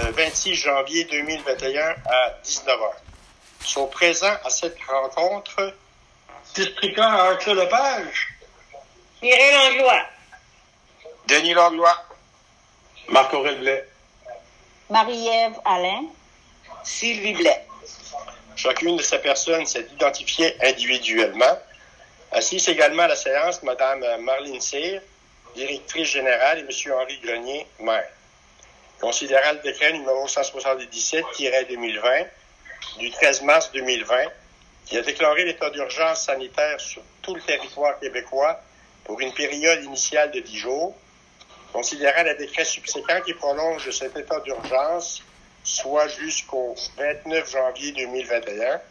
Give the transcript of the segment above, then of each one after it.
le 26 janvier 2021 à 19h. Sont présents à cette rencontre districteur Arthur Lepage, Mireille Langlois, Denis Langlois, Marc-Aurèle Blais, Marie-Ève Alain, Sylvie Blais. Chacune de ces personnes s'est identifiée individuellement. Assise également à la séance, Mme Marlène Cyr, directrice générale, et M. Henri Grenier, maire. Considérant le décret numéro 177-2020 du 13 mars 2020, qui a déclaré l'état d'urgence sanitaire sur tout le territoire québécois pour une période initiale de 10 jours, considérant le décret subséquent qui prolonge cet état d'urgence, soit jusqu'au 29 janvier 2021,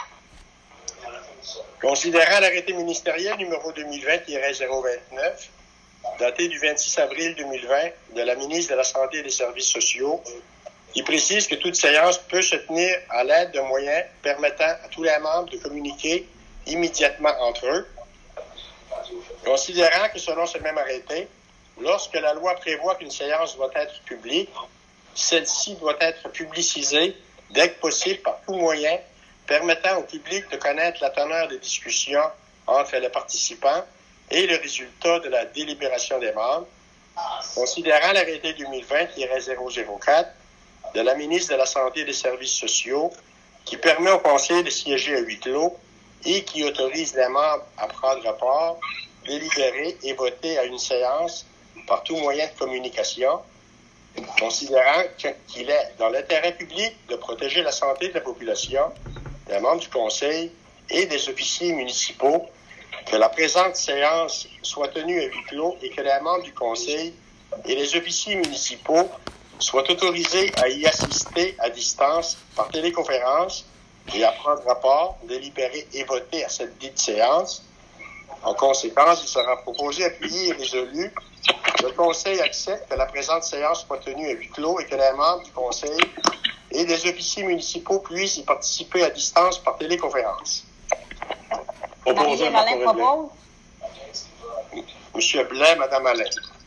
considérant l'arrêté ministériel numéro 2020-029, daté du 26 avril 2020 de la ministre de la Santé et des Services sociaux, qui précise que toute séance peut se tenir à l'aide de moyens permettant à tous les membres de communiquer immédiatement entre eux, considérant que selon ce même arrêté, lorsque la loi prévoit qu'une séance doit être publique, celle-ci doit être publicisée dès que possible par tout moyen permettant au public de connaître la teneur des discussions entre les participants et le résultat de la délibération des membres, considérant l'arrêté 2020-004 de la ministre de la Santé et des Services sociaux qui permet au Conseil de siéger à huis clos et qui autorise les membres à prendre part, délibérer et voter à une séance par tout moyen de communication, considérant qu'il est dans l'intérêt public de protéger la santé de la population, des membres du Conseil et des officiers municipaux, que la présente séance soit tenue à huis clos et que les membres du Conseil et les officiers municipaux soient autorisés à y assister à distance par téléconférence et à prendre part, délibérer et voter à cette dite séance. En conséquence, il sera proposé, appuyé et résolu que le Conseil accepte que la présente séance soit tenue à huis clos et que les membres du Conseil et des officiers municipaux puissent y participer à distance par téléconférence. Marie-Ève Alain propose. Monsieur Blais, Madame Alain.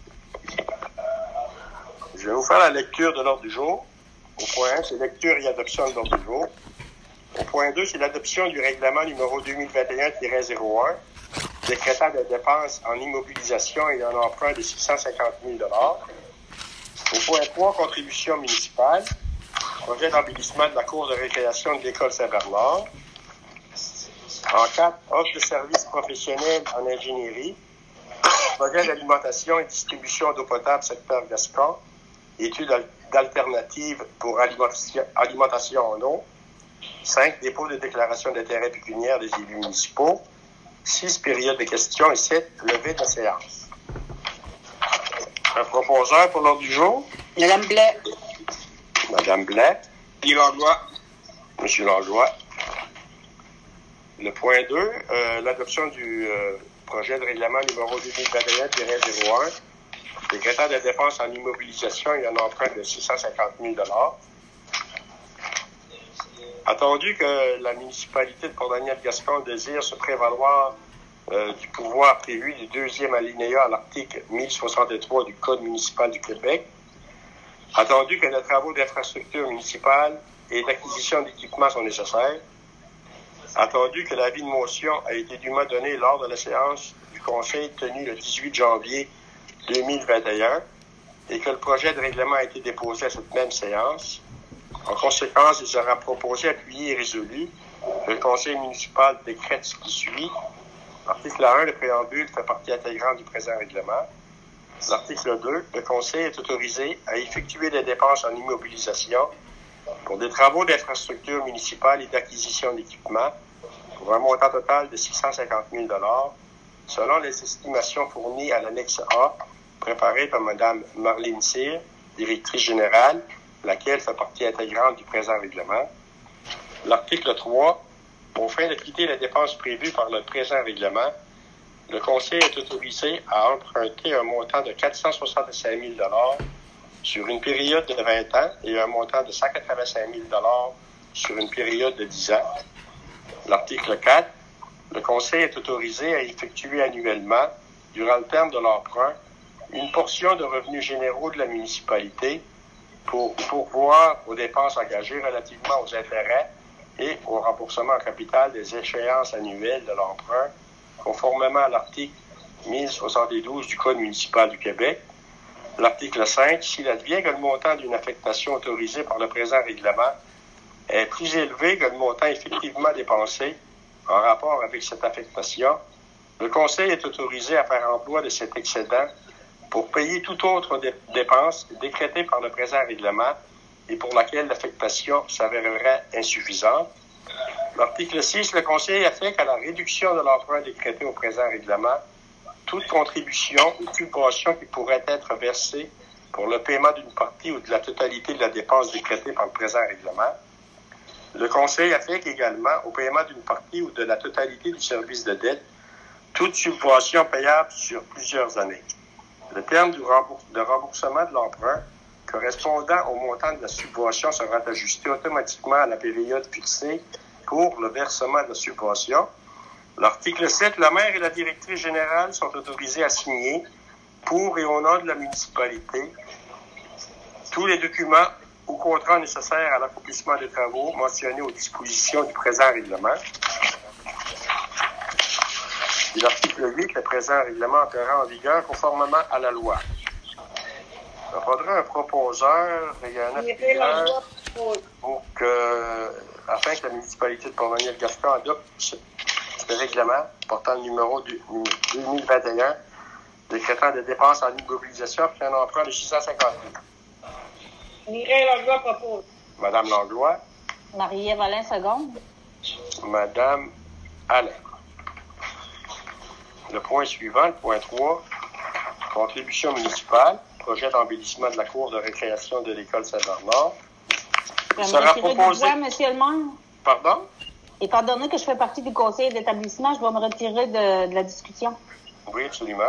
Je vais vous faire la lecture de l'ordre du jour. Au point 1, c'est lecture et adoption de l'ordre du jour. Au point 2, c'est l'adoption du règlement numéro 2021-01, décrétant des dépenses en immobilisation et en emprunt de 650 000 $. Au point 3, contribution municipale, projet d'embellissement de la cour de récréation de l'école Saint-Bernard. En 4, offre de services professionnels en ingénierie, projet d'alimentation et distribution d'eau potable secteur Gascon, études d'alternatives pour alimentation en eau. 5, dépôt de déclaration d'intérêt pécuniaire des élus municipaux. 6, période de questions. Et 7, levée de séance. Un proposeur pour l'ordre du jour? Madame Blais. Madame Blais. Guy Langlois. Monsieur Langlois. Le point 2, l'adoption du projet de règlement numéro 2021-01, décrétant des dépenses en immobilisation et en emprunt de 650 000 $. Attendu que la municipalité de Cournoyer-Gascon désire se prévaloir du pouvoir prévu du deuxième alinéa à l'article 1063 du Code municipal du Québec, attendu que les travaux d'infrastructure municipale et d'acquisition d'équipements sont nécessaires, attendu que l'avis de motion a été dûment donné lors de la séance du Conseil tenue le 18 janvier 2021 et que le projet de règlement a été déposé à cette même séance. En conséquence, il sera proposé, appuyé et résolu que le Conseil municipal décrète ce qui suit. L'article 1, le préambule, fait partie intégrante du présent règlement. L'article 2, le Conseil est autorisé à effectuer des dépenses en immobilisation pour des travaux d'infrastructure municipale et d'acquisition d'équipements pour un montant total de 650 000 $, selon les estimations fournies à l'annexe A, préparée par Mme Marlène Cyr, directrice générale, laquelle fait partie intégrante du présent règlement. L'article 3, aux fins de quitter les dépenses prévues par le présent règlement, le Conseil est autorisé à emprunter un montant de 465 000 $ sur une période de 20 ans et un montant de 185 000 $ sur une période de 10 ans. L'article 4, le Conseil est autorisé à effectuer annuellement, durant le terme de l'emprunt, une portion de revenus généraux de la municipalité pour pourvoir aux dépenses engagées relativement aux intérêts et au remboursement en capital des échéances annuelles de l'emprunt, conformément à l'article 1072 du Code municipal du Québec. L'article 5, s'il advient que le montant d'une affectation autorisée par le présent règlement est plus élevé que le montant effectivement dépensé en rapport avec cette affectation, le Conseil est autorisé à faire emploi de cet excédent pour payer toute autre dépense décrétée par le présent règlement et pour laquelle l'affectation s'avérerait insuffisante. L'article 6, le Conseil affecte à la réduction de l'emprunt décrété au présent règlement toute contribution ou subvention qui pourrait être versée pour le paiement d'une partie ou de la totalité de la dépense décrétée par le présent règlement. Le Conseil affecte également au paiement d'une partie ou de la totalité du service de dette toute subvention payable sur plusieurs années. Le terme de remboursement de l'emprunt correspondant au montant de la subvention sera ajusté automatiquement à la période fixée pour le versement de la subvention. L'article 7, la maire et la directrice générale sont autorisés à signer, pour et au nom de la municipalité, tous les documents ou contrats nécessaires à l'accomplissement des travaux mentionnés aux dispositions du présent règlement. Et l'article 8, le présent règlement entrera en vigueur conformément à la loi. Il faudra un proposeur et un appuyeur afin que la municipalité de Port-Daniel-Gascon adopte ce règlement portant le numéro 2021 décrétant des dépenses en immobilisation puis un emprunt de 650 000. Mireille Langlois propose. Madame Langlois. Marie-Ève Alain, seconde. Madame Alain. Le point suivant, le point 3, contribution municipale, projet d'embellissement de la cour de récréation de l'école Saint-Bernard. Il sera proposé... Monsieur le maire. Pardon? Étant donné que je fais partie du conseil d'établissement, je vais me retirer de la discussion. Oui, absolument.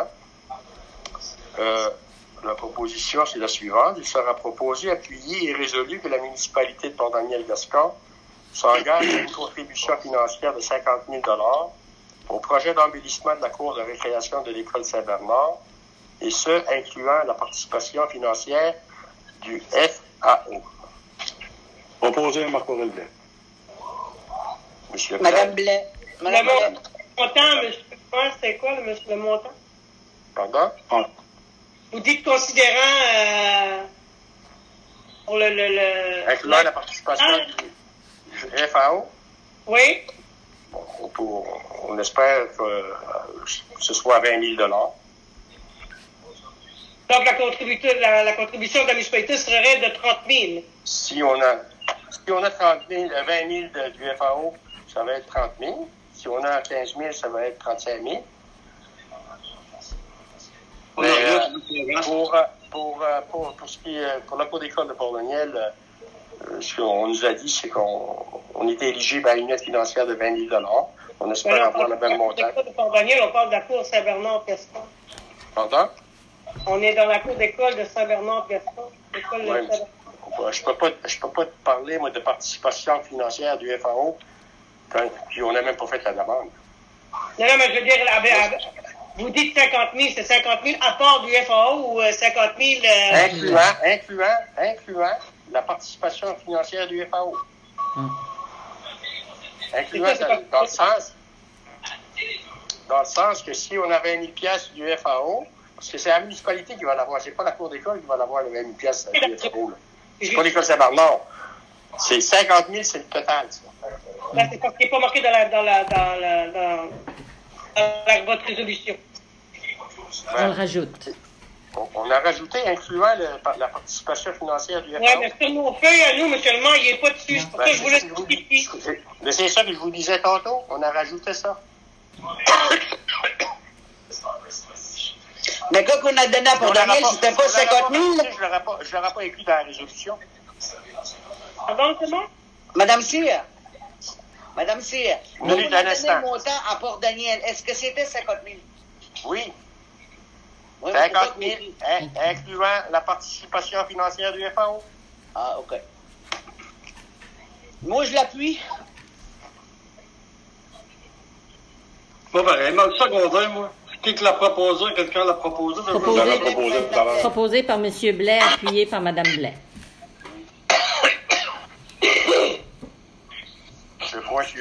La proposition, c'est la suivante. Il sera proposé, appuyé et résolu que la municipalité de Port-Daniel-Gascon s'engage à une contribution financière de 50 000 $ au projet d'embellissement de la cour de récréation de l'école Saint-Bernard, et ce, incluant la participation financière du FAO. Proposé, Marc-Aurèle Blais. Monsieur Madame Blais. Madame Blais. Le montant, monsieur, c'est quoi le montant? Pardon? Vous dites considérant pour le incluant la participation du FAO? Oui. Bon, on espère que ce soit 20 000 $. Donc, la contribution de la municipalité serait de 30 000. Si on a 20 000 du FAO, ça va être 30 000. Si on a 15 000, ça va être 35 000. Mais, pour ce qui est, pour la cour d'école de Port-Daniel, ce qu'on nous a dit, c'est qu'on était éligible à une aide financière de 20 000 $. On espère avoir le même montant. De Port-Daniel, on parle de la cour Saint-Bernard-Gascon. Pardon? On est dans la cour d'école de Saint-Bernard-Gascon. Je peux pas te parler, moi, de participation financière du FAO, puis on n'a même pas fait la demande. Non, mais je veux dire, vous dites 50 000, c'est 50 000 à part du FAO ou 50 000... Incluant la participation financière du FAO. Incluant dans le sens que si on avait 1 000 $ du FAO, parce que c'est la municipalité qui va l'avoir, c'est pas la cour d'école qui va l'avoir le 1 000 $ du FAO. C'est pas l'école Saint-Bernard. C'est 50 000, c'est le total, ça. Là, c'est parce qu'il n'est pas marqué dans votre résolution. On le rajoute. On a rajouté, incluant la participation financière du FAO. Oui, mais sur nos feuilles, à nous, monsieur le maire, il n'est pas dessus. C'est pour ça que je voulais expliquer. Mais c'est ça que je vous disais tantôt. On a rajouté ça. Mais quand on a donné à Port-Daniel, c'était pas 50 000? Je l'aurais pas écrit dans la résolution. Pardon, c'est bon? Madame Cyr, on a donné instant. le montant à Port-Daniel. Est-ce que c'était 50 000? Oui. Oui, 50 000, incluant la participation financière du FAO. Ah, OK. Moi, je l'appuie. Pas pareil, mais le secondaire, moi. Qui l'a proposé? Quelqu'un l'a proposé? Proposé par M. Blais, appuyé par Mme Blais.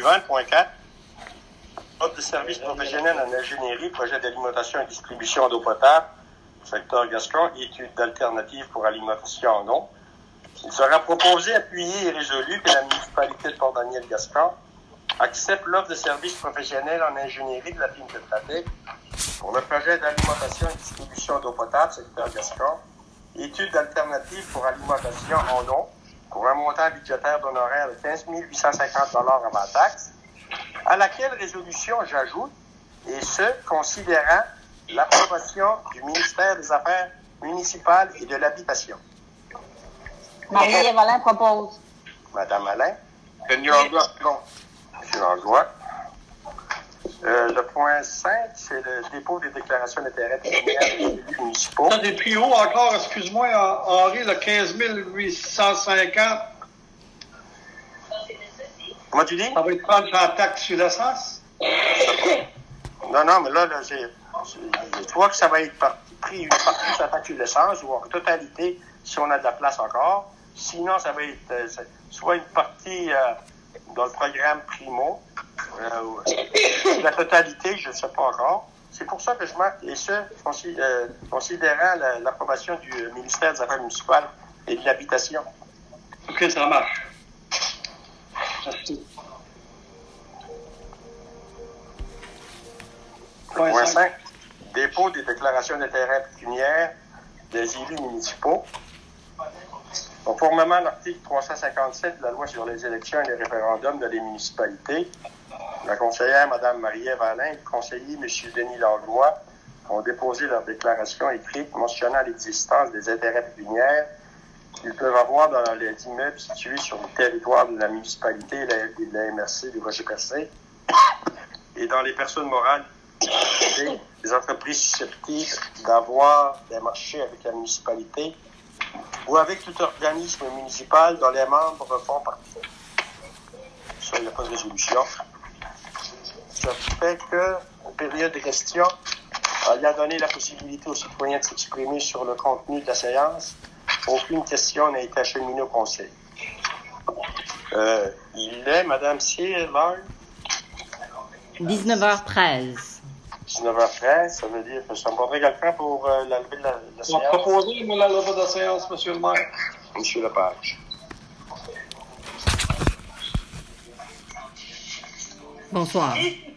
Suivant, point 4. Offre de services professionnels en ingénierie, projet d'alimentation et distribution d'eau potable, secteur Gascon, études d'alternatives pour alimentation en eau. Il sera proposé, appuyé et résolu que la municipalité de Port-Daniel-Gascon accepte l'offre de services professionnels en ingénierie de la firme Tetra-Tech pour le projet d'alimentation et distribution d'eau potable, secteur Gascon, études d'alternatives pour alimentation en eau, pour un montant budgétaire d'honoraires de 15 850 avant taxe, à laquelle résolution j'ajoute, et ce, considérant l'approbation du ministère des Affaires municipales et de l'Habitation. Marie-Ève Alain propose. Madame Alain. Monsieur Langlois, non. Monsieur Langlois. Le point 5, c'est le dépôt des déclarations d'intérêt pécuniaire des élus municipaux. Ça, des plus hauts encore, excuse-moi, Henri, le 15 850. Comment tu dis? Ça va être prendre la taxe sur l'essence? Non, mais là je vois que ça va être pris une partie de sa taxe sur l'essence ou en totalité, si on a de la place encore. Sinon, ça va être soit une partie dans le programme Primo, la totalité, je ne sais pas encore. C'est pour ça que je marque, et ce, considérant l'approbation du ministère des Affaires municipales et de l'Habitation. OK, ça marche. Merci. Point 5. Dépôt des déclarations d'intérêt pécuniaire des élus municipaux. Conformément à l'article 357 de la loi sur les élections et les référendums de les municipalités, la conseillère Mme Marie-Ève Alain et le conseiller M. Denis Langlois ont déposé leur déclaration écrite mentionnant l'existence des intérêts pécuniaires qu'ils peuvent avoir dans les immeubles situés sur le territoire de la municipalité et de la MRC du Rocher-Percé et dans les personnes morales et les entreprises susceptibles d'avoir des marchés avec la municipalité ou avec tout organisme municipal dont les membres font partie. Ça, il n'y a pas de résolution. Ça fait que, en période de questions, ayant donné la possibilité aux citoyens de s'exprimer sur le contenu de la séance, aucune question n'a été acheminée au Conseil. Il est, Madame Cyr, l'heure? 19h13. 19h13, ça veut dire que ça me prendrait quelqu'un pour la levée de la On va séance. proposer, moi, la levée de la séance, Monsieur le maire. Monsieur Lepage. Bonsoir.